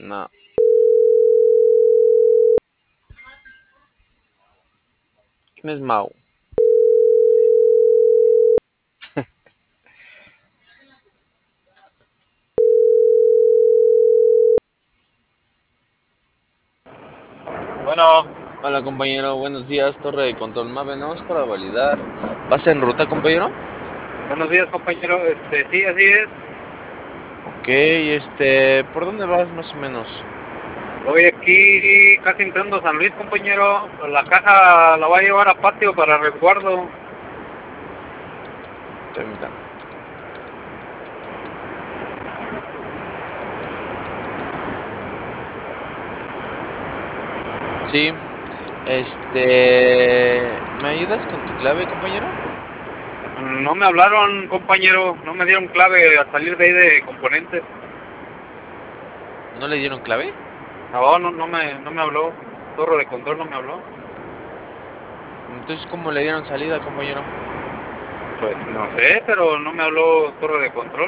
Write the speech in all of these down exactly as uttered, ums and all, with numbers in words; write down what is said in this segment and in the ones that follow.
No. ¿Quién es Mau? Bueno, Hola compañero, buenos días, torre de control Mave, no es para validar. ¿Vas en ruta, compañero? buenos días, compañero. Este, sí, así es. Ok, este, ¿por dónde vas más o menos? Voy aquí casi entrando a San Luis, compañero. La caja la voy a llevar a patio para resguardo. Permítame. Sí, este, ¿me ayudas con tu clave, compañero? No me hablaron, compañero. No me dieron clave al salir de ahí de componentes. ¿No le dieron clave? No, no, no me, no me habló. Torre de control no me habló. Entonces, ¿cómo le dieron salida, compañero? Pues no sé, pero no me habló torre de control.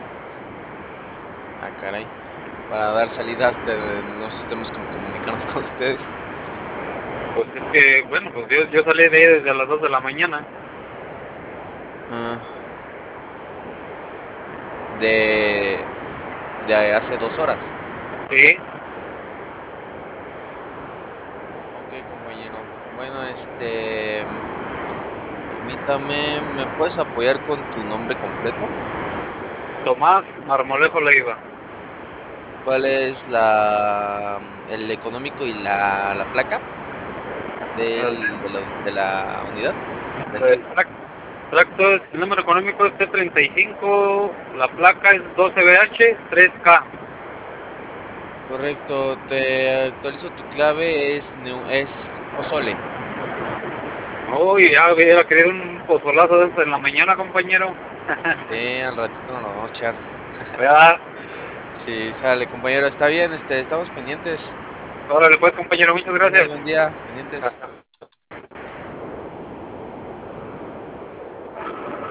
Ah, caray. Para dar salida, te- nos tenemos que comunicarnos con ustedes. Pues es que, bueno, pues yo, yo salí de ahí desde las dos de la mañana. Ah, de, de hace dos horas. Sí. Ok, compañero. Bueno, este, permítame, ¿me puedes apoyar con tu nombre completo? Tomás Marmolejo Leiva. ¿Cuál es la, el económico y la, la placa del, de, la, de la unidad? Del El tractor. trac- tracto es, el número económico es T treinta y cinco, la placa es doce B H tres K. Correcto, te actualizo tu clave, es, neu- es pozole. Uy, ya hubiera querido un pozolazo de eso en la mañana, compañero. Sí, al ratito nos lo vamos a echar. Voy a dar. Sí, sale, compañero, está bien, este, estamos pendientes. Órale pues, compañero, muchas Tengas gracias. buen día, pendientes. Hasta